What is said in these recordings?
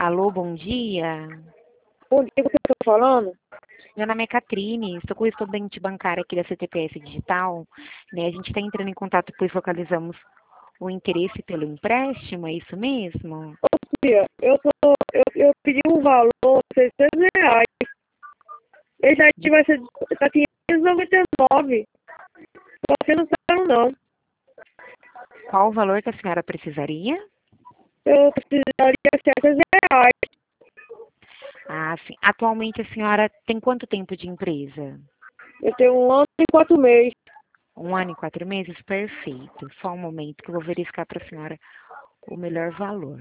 Alô, bom dia. Bom dia, você está falando? Meu nome é Catrine, estou com o estudante bancário aqui da CTPS Digital. Né? A gente está entrando em contato, pois localizamos o interesse pelo empréstimo, é isso mesmo? Tia, eu pedi um valor de R$ 600. Esse aí vai ser tá 599. Você não sabe não. Qual o valor que a senhora precisaria? Eu precisaria de R$ 700. Ah, sim. Atualmente a senhora tem quanto tempo de empresa? Eu tenho 1 ano e 4 meses. 1 ano e 4 meses? Perfeito. Só um momento que eu vou verificar para a senhora o melhor valor.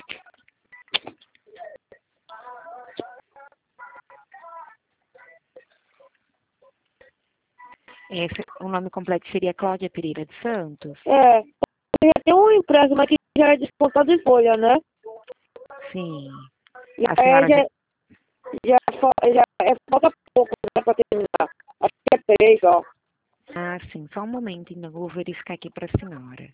O nome completo seria Cláudia Pereira de Santos? É, eu já tenho um empréstimo aqui que já é descontado em folha, né? Sim. E A aí senhora já... falta pouco, né, para terminar. Acho que é 3, ó. Ah, sim. Só um momento, ainda vou verificar aqui para a senhora.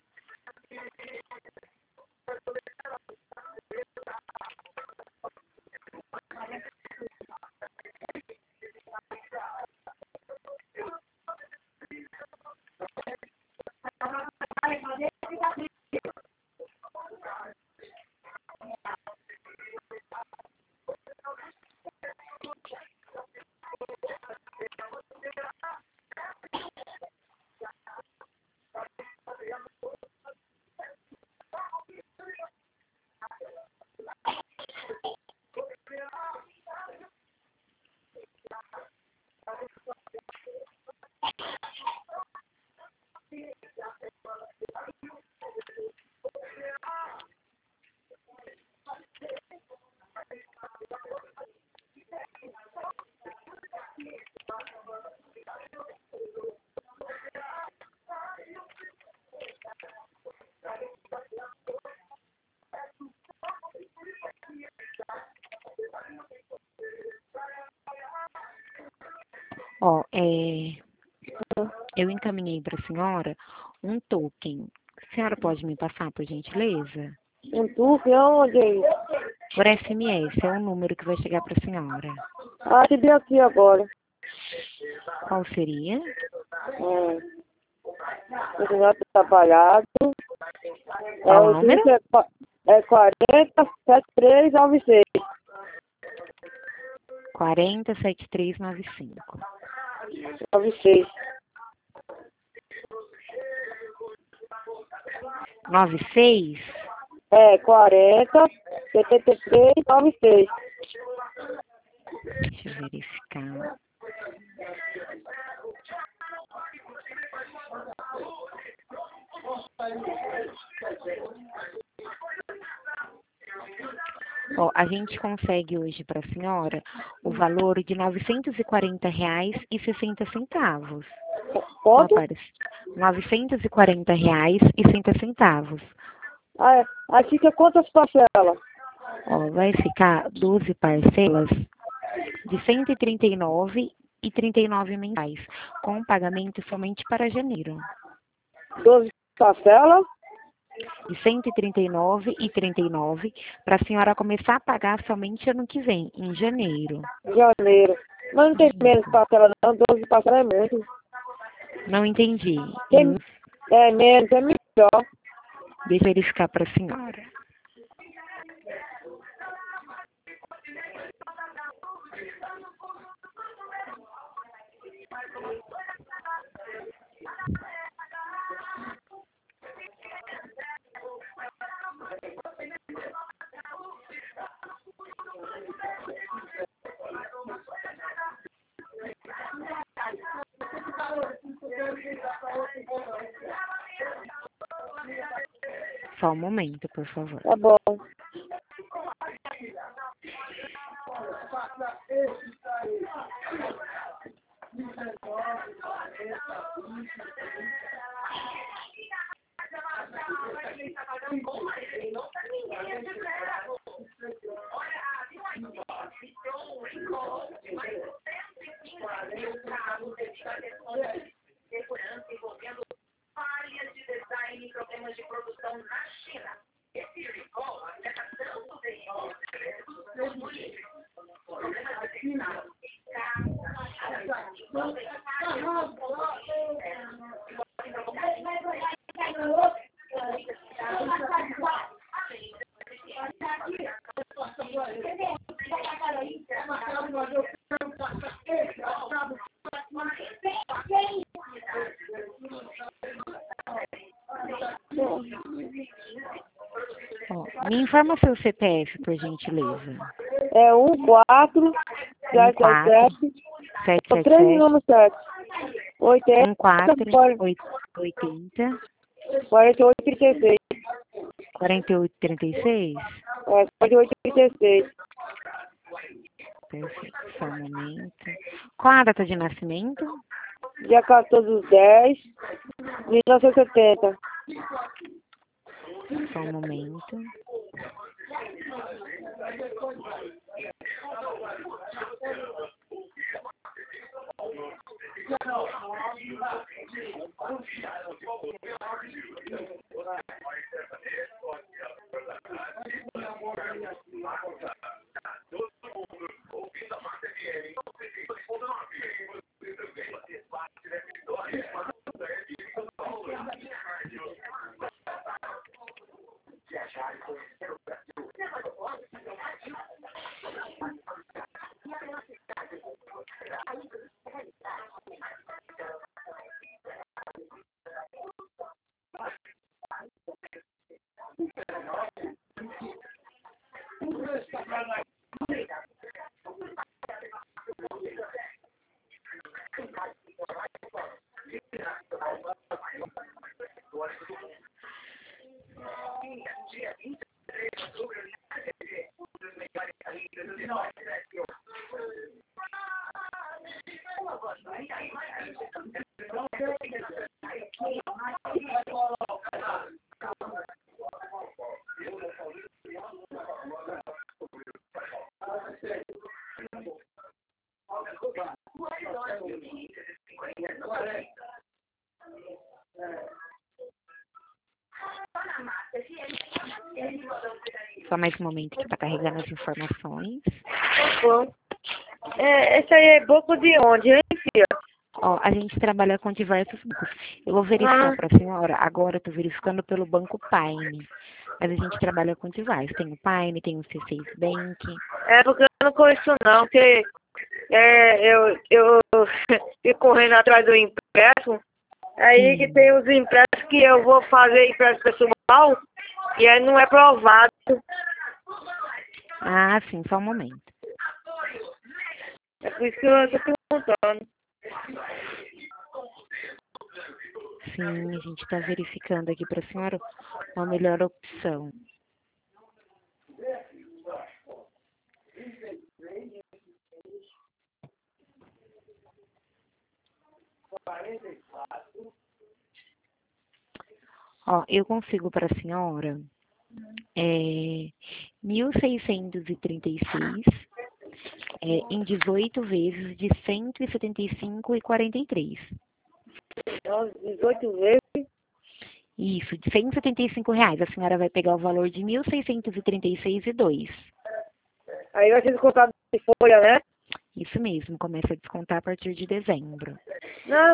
Ó, eu encaminhei para a senhora um token. A senhora pode me passar, por gentileza? Um tuque, onde é isso? Por SMS, é um número que vai chegar para a senhora. Ah, te dei aqui agora. Qual seria? Esse já tá trabalhado. Qual o O número? tuque é 407396. 407395. 96. 96? 407396. Deixa eu verificar. Ó, a gente consegue hoje para a senhora o valor de R$ 940,60. Não Quanto? aparece. R$ 940,60. Ah, aí fica quantas parcelas? Ó, vai ficar 12 parcelas de R$ 139,39 mensais, com pagamento somente para janeiro. 12 parcelas? De R$ 139,39 para a senhora começar a pagar somente ano que vem, em janeiro. Janeiro. Mas não tem menos parcela não, 12 parcelas é muito. Não entendi. É menos, é melhor. Deixa eu verificar para a senhora. Só um momento, por favor. Tá bom. Segurança envolvendo falhas de design e problemas de produção na China. Esse recall afeta tanto o Ó, me informa seu CPF, por gentileza. É 14 14 777 3 números 7 80 14 80 48 36. 48 36. 48 36. Perfeito, só um momento. Qual a data de nascimento? Dia 14/10/1970. Só um momento. Só mais um momento que está carregando as informações. Bom. Esse aí é banco de onde, hein, filha? Ó, a gente trabalha com diversos bancos. Eu vou verificar para a senhora. Agora eu estou verificando pelo Banco Paine. Mas a gente trabalha com diversos. Tem o Paine, tem o C6 Bank. É porque eu não conheço não, porque eu fico correndo atrás do empréstimo. Aí que tem os empréstimos que eu vou fazer empréstimo pessoal e aí não é provado. Ah, sim, só um momento. É por isso que eu estou perguntando. Sim, a gente está verificando aqui para a senhora uma melhor opção. Ó, eu consigo para a senhora 1.636 em 18 vezes de 175,43. 18 vezes. Isso, de R$ 175. A senhora vai pegar o valor de 1.636,2. Aí vai ser descontado de folha, né? Isso mesmo, começa a descontar a partir de dezembro. Não,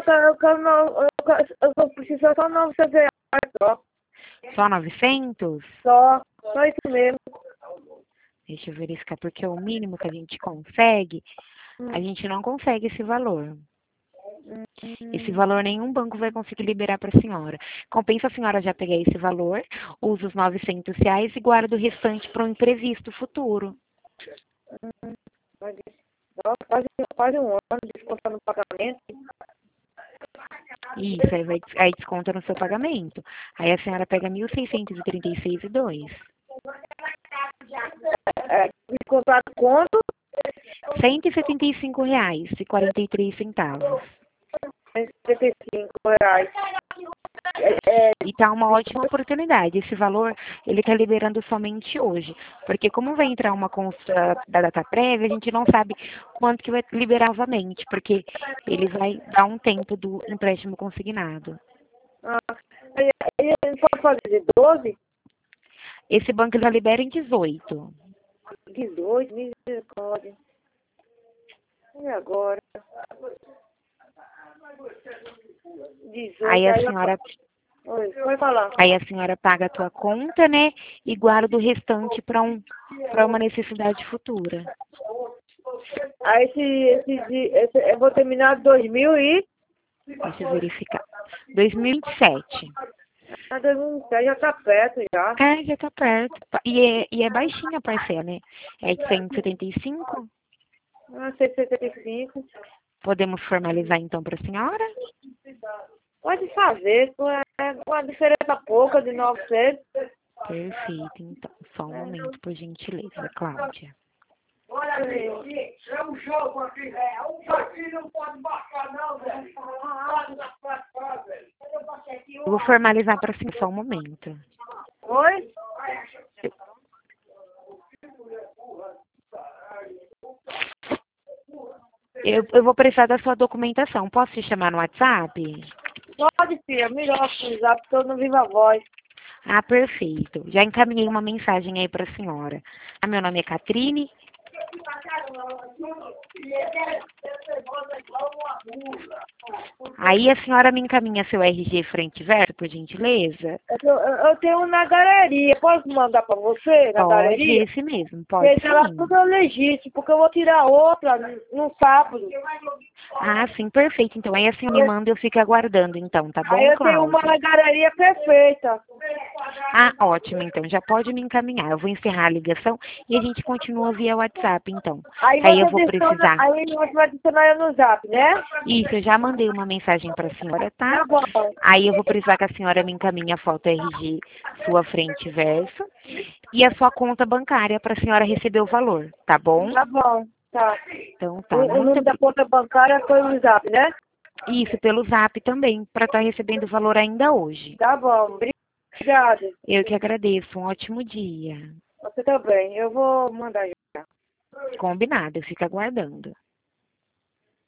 eu preciso só 900 reais só. Só 900? Só isso mesmo. Deixa eu verificar, porque é o mínimo que a gente consegue, a gente não consegue esse valor. Esse valor nenhum banco vai conseguir liberar para a senhora. Compensa a senhora já pegar esse valor, usa os R$ 900 e guarda o restante para um imprevisto futuro. Quase um ano descontando no pagamento. Isso, aí desconta no seu pagamento. Aí a senhora pega 1.636,2. Descontado quanto? R$ 175,43. R$75. E tá uma ótima oportunidade. Esse valor, ele tá liberando somente hoje. Porque como vai entrar uma consulta da data prévia, a gente não sabe quanto que vai liberar novamente. Porque ele vai dar um tempo do empréstimo consignado. Ele não pode fazer de 12? Esse banco já libera em 18. 18, misericórdia. E agora? 18, Aí a senhora... Oi, pode falar. Aí a senhora paga a tua conta, né? E guarda o restante para uma necessidade futura. Aí esse eu vou terminar 2000 e... Deixa eu verificar. 2027. A 2007 já tá perto já. É, já tá perto. E é baixinha a parcela, né? É de 175. Ah, 175. Podemos formalizar então para a senhora? Pode fazer, é uma diferença pouca de 900. Perfeito, então. Só um momento, por gentileza, Cláudia. Olha aqui, é um jogo aqui, velho. Um aqui não pode baixar, não, velho. Eu vou formalizar para a senhora, só um momento. Oi? Eu vou precisar da sua documentação. Posso te chamar no WhatsApp? Pode, filha. Melhor usar, porque eu não vivo a voz. Ah, perfeito. Já encaminhei uma mensagem aí para a senhora. Meu nome é Catrine. Aí a senhora me encaminha seu RG frente e verso, por gentileza? Eu tenho um na galeria. Posso mandar pra você na Pode, galeria? esse mesmo, pode Porque ela sim. tudo é legítimo, porque eu vou tirar outra no sábado. Ah, sim, perfeito. Então, aí a senhora me manda e eu fico aguardando, então, tá Aí bom, eu tenho uma Cláudia? na galeria perfeita. Ah, ótimo, então, já pode me encaminhar. Eu vou encerrar a ligação e a gente continua via WhatsApp, então. Aí Aí eu você vou precisar. aí você vai adicionar eu no zap, né? Isso, eu já mandei uma mensagem para a senhora, tá? Tá bom. Aí eu vou precisar que a senhora me encaminhe a foto RG, sua frente e verso, e a sua conta bancária para a senhora receber o valor, tá bom? Tá bom. Tá. Então O tá, muito número da conta bancária foi o zap, né? Isso, pelo Zap também, para estar recebendo o valor ainda hoje. Tá bom. Obrigada. Eu que agradeço, um ótimo dia. Você também. Eu vou mandar já. Combinado, eu fico aguardando.